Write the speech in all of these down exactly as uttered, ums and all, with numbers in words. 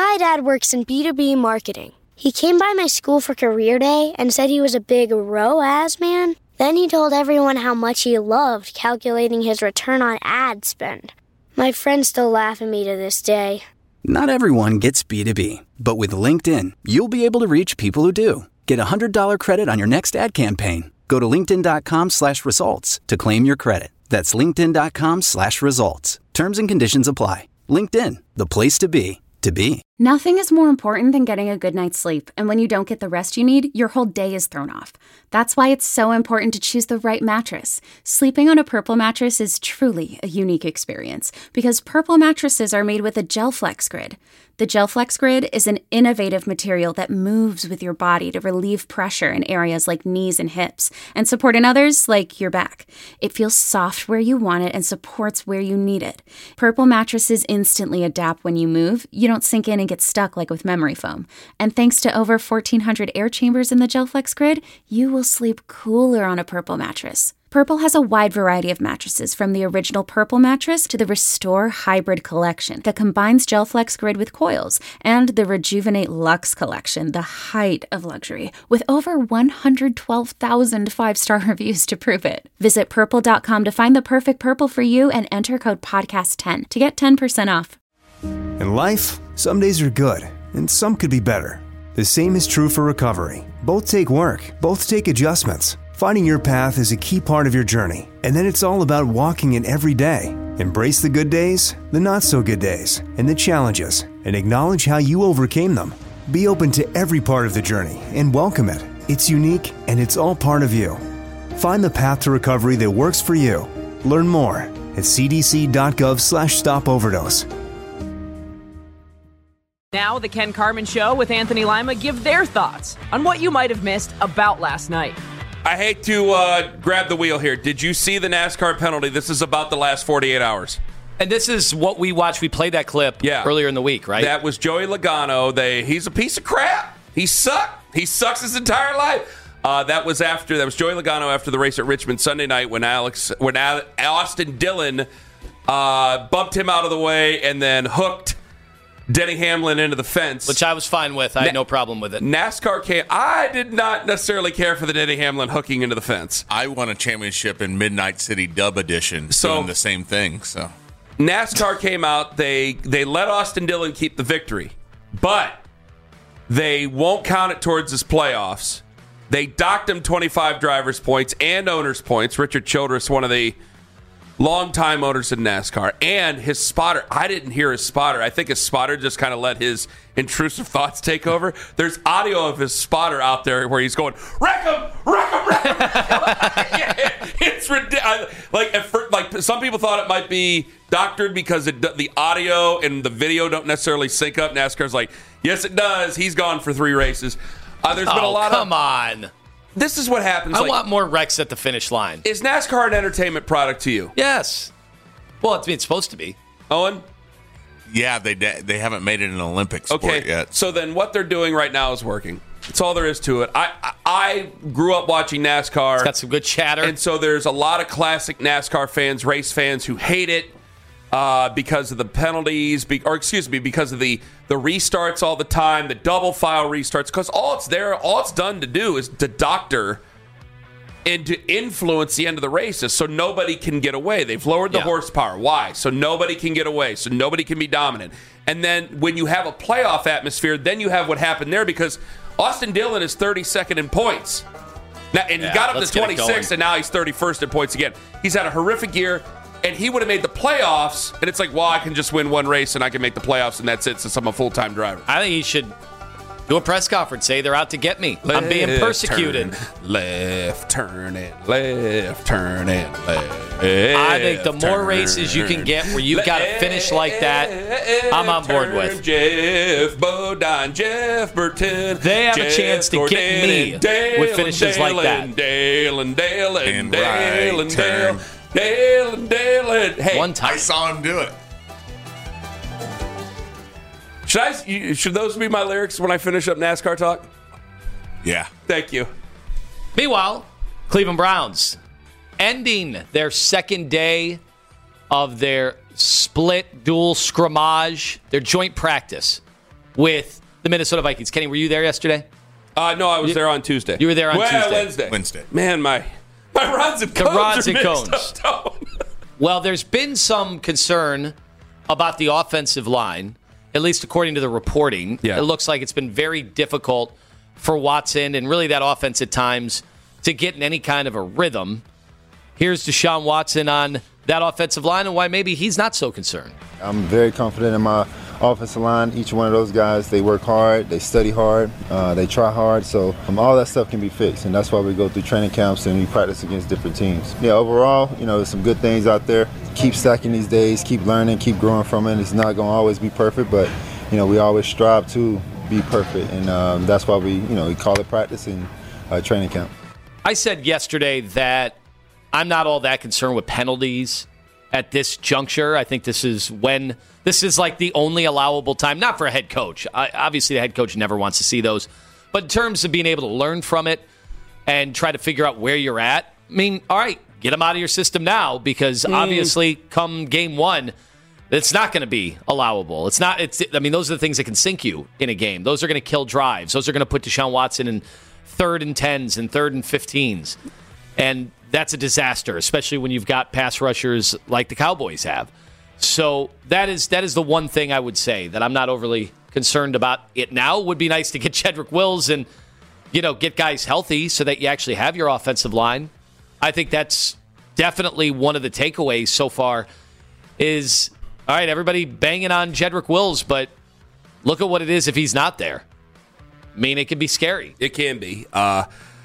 My dad works in B two B marketing. He came by my school for career day and said he was a big R O A S man. Then he told everyone how much he loved calculating his return on ad spend. My friends still laugh at me to this day. Not everyone gets B two B, but with LinkedIn, you'll be able to reach people who do. Get a one hundred dollars credit on your next ad campaign. Go to linkedin.com slash results to claim your credit. That's linkedin.com slash results. Terms and conditions apply. LinkedIn, the place to be, to be. Nothing is more important than getting a good night's sleep, and when you don't get the rest you need, your whole day is thrown off. That's why it's so important to choose the right mattress. Sleeping on a Purple mattress is truly a unique experience, because Purple mattresses are made with a GelFlex Grid. The GelFlex Grid is an innovative material that moves with your body to relieve pressure in areas like knees and hips, and support in others like your back. It feels soft where you want it and supports where you need it. Purple mattresses instantly adapt when you move. You don't sink in and get stuck like with memory foam. And thanks to over fourteen hundred air chambers in the GelFlex Grid, you will sleep cooler on a Purple mattress. Purple has a wide variety of mattresses, from the original Purple mattress to the Restore Hybrid collection that combines GelFlex Grid with coils, and the Rejuvenate Luxe collection, the height of luxury, with over one hundred twelve thousand five-star reviews to prove it. Visit purple dot com to find the perfect Purple for you and enter code podcast ten to get ten percent off. In life, some days are good, and some could be better. The same is true for recovery. Both take work, both take adjustments. Finding your path is a key part of your journey, and then it's all about walking it every day. Embrace the good days, the not-so-good days, and the challenges, and acknowledge how you overcame them. Be open to every part of the journey and welcome it. It's unique, and it's all part of you. Find the path to recovery that works for you. Learn more at c d c dot gov slash stop overdose. Now, the Ken Carman Show with Anthony Lima give their thoughts on what you might have missed about last night. I hate to uh, grab the wheel here. Did you see the NASCAR penalty? This is about the last forty-eight hours. And this is what we watched. We played that clip yeah. earlier in the week, right? That was Joey Logano. They, he's a piece of crap. He sucked. He sucks his entire life. Uh, that was after that was Joey Logano after the race at Richmond Sunday night when Alex when Al, Austin Dillon uh, bumped him out of the way and then hooked Denny Hamlin into the fence. Which I was fine with. I had Na- no problem with it. NASCAR came. I did not necessarily care for the Denny Hamlin hooking into the fence. I won a championship in Midnight City Dub Edition so, doing the same thing. So NASCAR came out. They they let Austin Dillon keep the victory, but they won't count it towards his playoffs. They docked him twenty-five drivers' points and owners' points. Richard Childress, one of the longtime owners in NASCAR, and his spotter. I didn't hear his spotter. I think his spotter just kind of let his intrusive thoughts take over. There's audio of his spotter out there where he's going, wreck him, wreck him, wreck him. Yeah, it's ridiculous. Like, at first, like some people thought it might be doctored because it, the audio and the video don't necessarily sync up. NASCAR's like, yes, it does. He's gone for three races. Uh, there's oh, been a lot come of. Come on. This is what happens. I like, want more wrecks at the finish line. Is NASCAR an entertainment product to you? Yes. Well, it's, it's supposed to be. Owen? Yeah, they they haven't made it an Olympic sport okay. yet. So then what they're doing right now is working. That's all there is to it. I, I I grew up watching NASCAR. It's got some good chatter. And so there's a lot of classic NASCAR fans, race fans, who hate it uh, because of the penalties, be, or excuse me, because of the, the restarts all the time, the double file restarts, because all it's there, all it's done to do is to doctor and to influence the end of the races so nobody can get away. They've lowered the yeah. horsepower. Why? So nobody can get away, so nobody can be dominant. And then when you have a playoff atmosphere, then you have what happened there because Austin Dillon is thirty-second in points. Now, and yeah, he got up to twenty-six, and now he's thirty-first in points again. He's had a horrific year, and he would have made the playoffs, and it's like, well, I can just win one race, and I can make the playoffs, and that's it, since I'm a full-time driver. I think he should do a press conference, say they're out to get me. Left, I'm being persecuted. Turn, left turning, left turning, left. I think the more races you can get where you've got to finish like that, I'm on board with. Jeff Bodine, Jeff Burton. They have Jeff a chance to Gordon get me Dale with finishes Dale like that. And Dale and Dale and, and Dale right and Dale. Dale and Dale and hey, one time I saw him do it. Should I? Should those be my lyrics when I finish up NASCAR talk? Yeah. Thank you. Meanwhile, Cleveland Browns ending their second day of their split dual scrimmage, their joint practice with the Minnesota Vikings. Kenny, were you there yesterday? Uh, no, I was you, there on Tuesday. You were there on well, Tuesday. Wednesday. Wednesday. Man, my my rods and the cones rods are and mixed cones. up. Well, there's been some concern about the offensive line, at least according to the reporting. Yeah. It looks like it's been very difficult for Watson and really that offense at times to get in any kind of a rhythm. Here's Deshaun Watson on that offensive line and why maybe he's not so concerned. I'm very confident in my offensive line. Each one of those guys, they work hard, they study hard, uh, they try hard, so um, all that stuff can be fixed, and that's why we go through training camps and we practice against different teams. Yeah, overall, you know, there's some good things out there. Keep stacking these days, keep learning, keep growing from it. It's not going to always be perfect, but, you know, we always strive to be perfect, and um, that's why we, you know, we call it practice and uh, training camp. I said yesterday that I'm not all that concerned with penalties at this juncture. I think this is when this is like the only allowable time, not for a head coach. I, obviously, the head coach never wants to see those. But in terms of being able to learn from it and try to figure out where you're at, I mean, all right, get them out of your system now because mm. obviously come game one, it's not going to be allowable. It's not. It's. I mean, those are the things that can sink you in a game. Those are going to kill drives. Those are going to put Deshaun Watson in third and tens and third and fifteens. And that's a disaster, especially when you've got pass rushers like the Cowboys have. So that is that is the one thing I would say that I'm not overly concerned about it now. It would be nice to get Jedrick Wills and, you know, get guys healthy so that you actually have your offensive line. I think that's definitely one of the takeaways so far is, all right, everybody banging on Jedrick Wills, but look at what it is if he's not there. I mean, it can be scary. It can be. Uh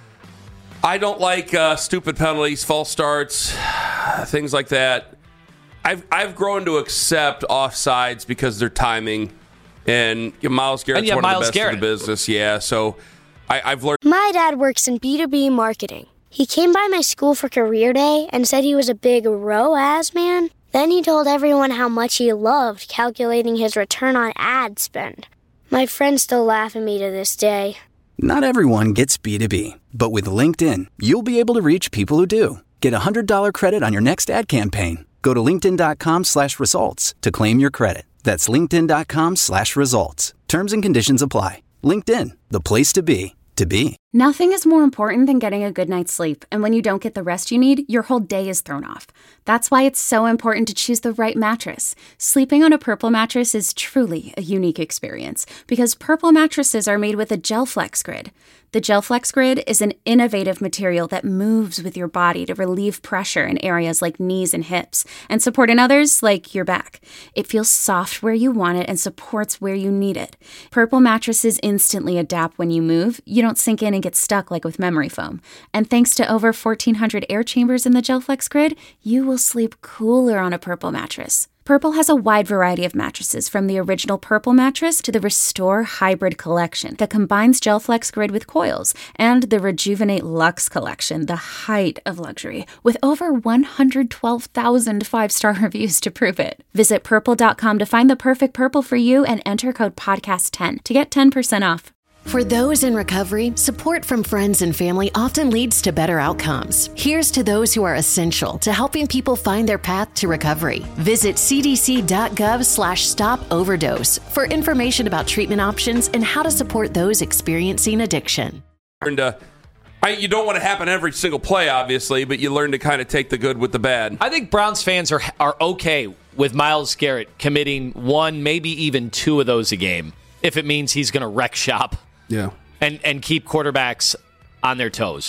I don't like uh, stupid penalties, false starts, things like that. I've I've grown to accept offsides because they're timing, and you know, Myles Garrett's one Myles of the best Garrett. in the business. Yeah, so I, I've learned. My dad works in B two B marketing. He came by my school for career day and said he was a big R O A S man. Then he told everyone how much he loved calculating his return on ad spend. My friends still laugh at me to this day. Not everyone gets B two B, but with LinkedIn, you'll be able to reach people who do. Get a one hundred dollars credit on your next ad campaign. Go to linkedin.com slash results to claim your credit. That's linkedin.com slash results. Terms and conditions apply. LinkedIn, the place to be, to be. Nothing is more important than getting a good night's sleep, and when you don't get the rest you need, your whole day is thrown off. That's why it's so important to choose the right mattress. Sleeping on a Purple mattress is truly a unique experience because Purple mattresses are made with a GelFlex Grid. The GelFlex Grid is an innovative material that moves with your body to relieve pressure in areas like knees and hips and support in others like your back. It feels soft where you want it and supports where you need it. Purple mattresses instantly adapt when you move. You don't sink in and get stuck like with memory foam. And thanks to over fourteen hundred air chambers in the GelFlex Grid, you will sleep cooler on a Purple mattress. Purple has a wide variety of mattresses, from the original Purple mattress to the Restore Hybrid collection that combines GelFlex Grid with coils, and the Rejuvenate Luxe collection, the height of luxury, with over one hundred twelve thousand five-star reviews to prove it. Visit purple dot com to find the perfect Purple for you and enter code podcast ten to get ten percent off. For those in recovery, support from friends and family often leads to better outcomes. Here's to those who are essential to helping people find their path to recovery. Visit cdc.gov slash stop overdose for information about treatment options and how to support those experiencing addiction. And, uh, I, you don't want to happen every single play, obviously, but you learn to kind of take the good with the bad. I think Browns fans are are okay with Myles Garrett committing one, maybe even two of those a game, if it means he's going to wreck shop. Yeah. And and keep quarterbacks on their toes.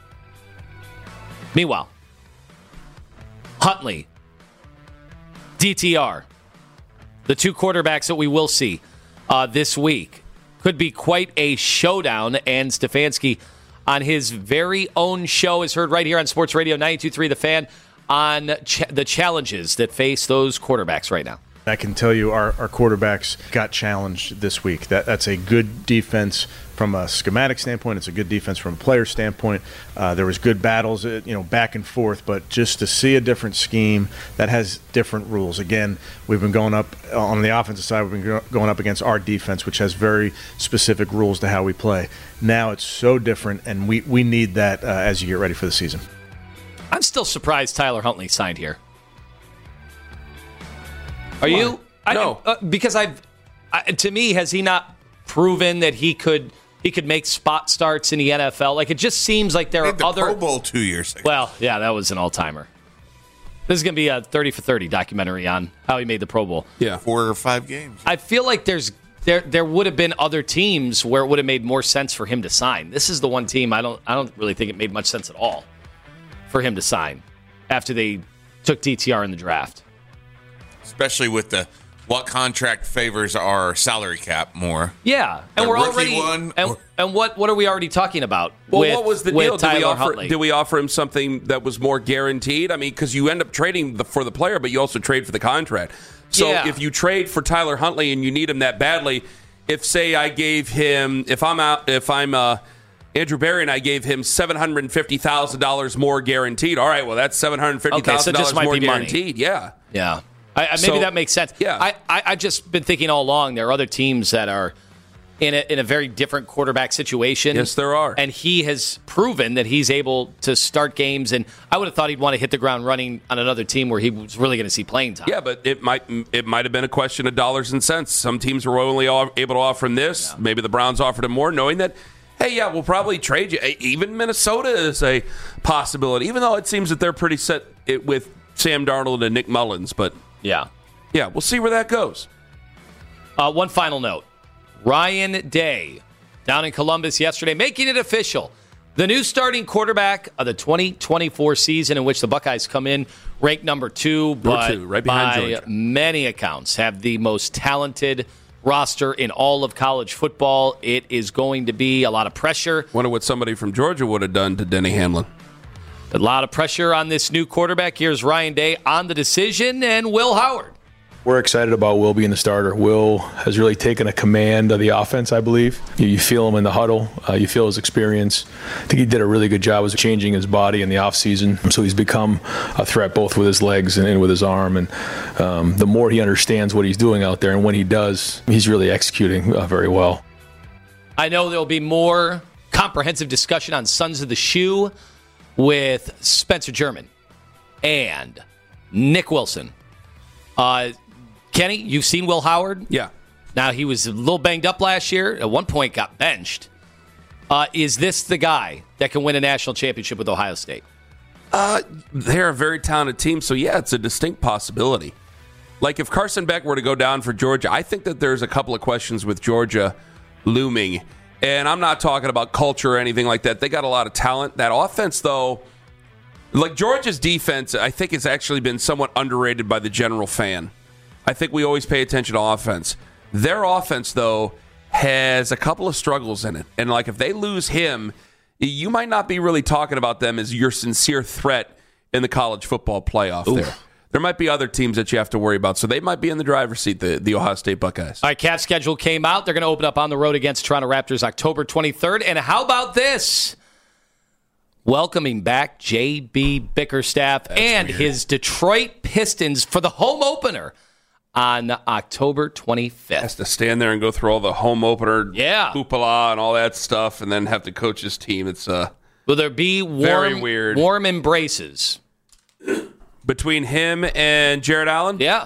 Meanwhile, Huntley, D T R, the two quarterbacks that we will see uh, this week, could be quite a showdown. And Stefanski, on his very own show, is heard right here on Sports Radio ninety-two point three The Fan on ch- the challenges that face those quarterbacks right now. I can tell you our, our quarterbacks got challenged this week. That That's a good defense from a schematic standpoint. It's a good defense from a player standpoint. Uh, there was good battles, you know, back and forth, but just to see a different scheme that has different rules. Again, we've been going up on the offensive side. We've been going up against our defense, which has very specific rules to how we play. Now it's so different, and we, we need that uh, as you get ready for the season. I'm still surprised Tyler Huntley signed here. Are Why? you? I, no, uh, because I've Uh, to me, has he not proven that he could he could make spot starts in the N F L? Like, it just seems like there Made are the other Pro Bowl two years ago. Well, yeah, that was an all-timer. This is going to be a thirty for thirty documentary on how he made the Pro Bowl. Yeah, four or five games. I feel like there's there there would have been other teams where it would have made more sense for him to sign. This is the one team I don't I don't really think it made much sense at all for him to sign after they took D T R in the draft. Especially with the what contract favors our salary cap more. Yeah, and the we're rookie already one, and, or- and what what are we already talking about? Well, with, what was the with deal? Did we, Tyler offer, Huntley? did we offer him something that was more guaranteed? I mean, because you end up trading the, for the player, but you also trade for the contract. So Yeah. if you trade for Tyler Huntley and you need him that badly, if say I gave him, if I'm out, if I'm uh, Andrew Berry and I gave him seven hundred fifty thousand dollars more guaranteed. All right, well that's seven hundred fifty thousand Okay, so it just dollars might more be money. guaranteed. Yeah, Yeah. I, I, maybe So- that makes sense. Yeah. I, I, I've just been thinking all along there are other teams that are in a, in a very different quarterback situation. Yes, there are. And he has proven that he's able to start games. And I would have thought he'd want to hit the ground running on another team where he was really going to see playing time. Yeah, but it might it might have been a question of dollars and cents. Some teams were only all able to offer him this. Maybe the Browns offered him more, knowing that, hey, yeah, we'll probably trade you. Even Minnesota is a possibility, even though it seems that they're pretty set it with Sam Darnold and Nick Mullins. But Yeah. yeah, we'll see where that goes. Uh, one final note. Ryan Day down in Columbus yesterday, making it official. The new starting quarterback of the twenty twenty-four season, in which the Buckeyes come in ranked number two, but two, right behind by Georgia. many accounts have the most talented roster in all of college football. It is going to be a lot of pressure. Wonder what somebody from Georgia would have done to Denny Hamlin. A lot of pressure on this new quarterback. Here's Ryan Day on the decision and Will Howard. We're excited about Will being the starter. Will has really taken a command of the offense, I believe. You, you feel him in the huddle. Uh, you feel his experience. I think he did a really good job of changing his body in the offseason. So he's become a threat both with his legs and, and with his arm. And um, the more he understands what he's doing out there and when he does, he's really executing uh, very well. I know there'll be more comprehensive discussion on Sons of the Shoe with Spencer German and Nick Wilson. Uh, Kenny, you've seen Will Howard? Yeah. Now, he was a little banged up last year. At one point, got benched. Uh, is this the guy that can win a national championship with Ohio State? Uh, they're a very talented team, so yeah, it's a distinct possibility. Like if Carson Beck were to go down for Georgia, I think that there's a couple of questions with Georgia looming. And I'm not talking about culture or anything like that. They got a lot of talent. That offense, though, like Georgia's defense, I think has actually been somewhat underrated by the general fan. I think we always pay attention to offense. Their offense, though, has a couple of struggles in it. And like if they lose him, you might not be really talking about them as your sincere threat in the college football playoff. Oof. There. There might be other teams that you have to worry about. So they might be in the driver's seat, the, the Ohio State Buckeyes. All right, Cat schedule came out. They're going to open up on the road against Toronto Raptors October twenty-third. And how about this? Welcoming back J B Bickerstaff That's and weird. his Detroit Pistons for the home opener on October twenty-fifth. Has to stand there and go through all the home opener Yeah. hoopla and all that stuff and then have to coach his team. It's uh, Will there be warm, Very weird. warm embraces? between him and Jared Allen. Yeah.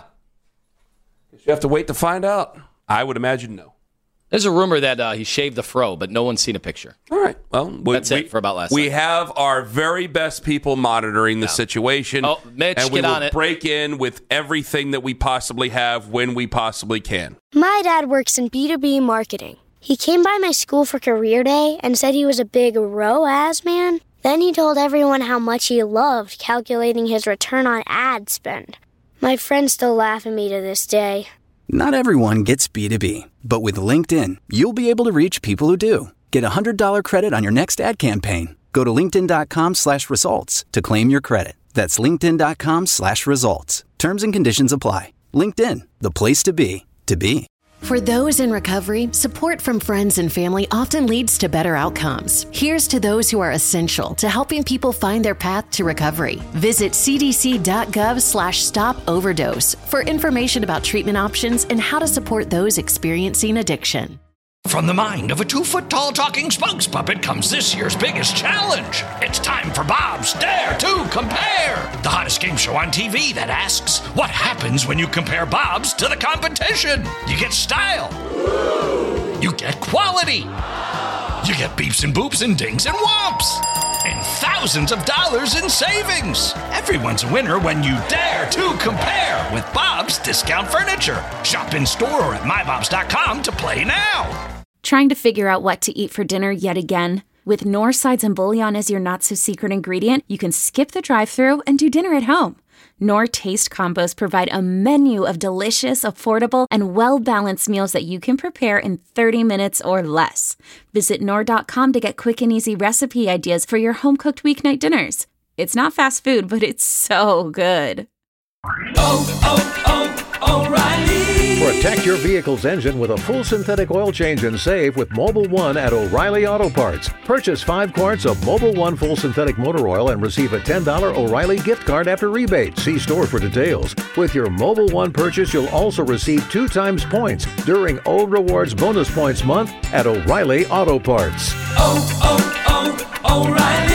You have to wait to find out. I would imagine no. There's a rumor that uh, he shaved the fro, but no one's seen a picture. All right. Well, we, That's we, it for about last We night. have our very best people monitoring the Yeah. situation. Oh, Mitch, and we get will on it. break in with everything that we possibly have when we possibly can. My dad works in B two B marketing. He came by my school for career day and said he was a big R O A S man. Then he told everyone how much he loved calculating his return on ad spend. My friends still laugh at me to this day. Not everyone gets B two B, but with LinkedIn, you'll be able to reach people who do. Get a one hundred dollars credit on your next ad campaign. Go to linkedin.com slash results to claim your credit. That's linkedin.com slash results. Terms and conditions apply. LinkedIn, the place to be, to be. For those in recovery, support from friends and family often leads to better outcomes. Here's to those who are essential to helping people find their path to recovery. Visit cdc.gov slash stop overdose for information about treatment options and how to support those experiencing addiction. From the mind of a two-foot-tall talking spokes puppet comes this year's biggest challenge. It's time for Bob's Dare to Compare, the hottest game show on T V that asks, what happens when you compare Bob's to the competition? You get style. You get quality. You get beeps and boops and dings and whomps. And thousands of dollars in savings. Everyone's a winner when you dare to compare with Bob's Discount Furniture. Shop in store or at my bobs dot com to play now. Trying to figure out what to eat for dinner yet again? With Knorr sides and bouillon as your not-so-secret ingredient, you can skip the drive-thru and do dinner at home. Knorr Taste Combos provide a menu of delicious, affordable, and well-balanced meals that you can prepare in thirty minutes or less. Visit Knorr dot com to get quick and easy recipe ideas for your home-cooked weeknight dinners. It's not fast food, but it's so good. Oh, oh, oh, O'Reilly! Protect your vehicle's engine with a full synthetic oil change and save with Mobil one at O'Reilly Auto Parts. Purchase five quarts of Mobil one full synthetic motor oil and receive a ten dollars O'Reilly gift card after rebate. See store for details. With your Mobil one purchase, you'll also receive two times points during O Rewards Bonus Points Month at O'Reilly Auto Parts. Oh, oh, oh, O'Reilly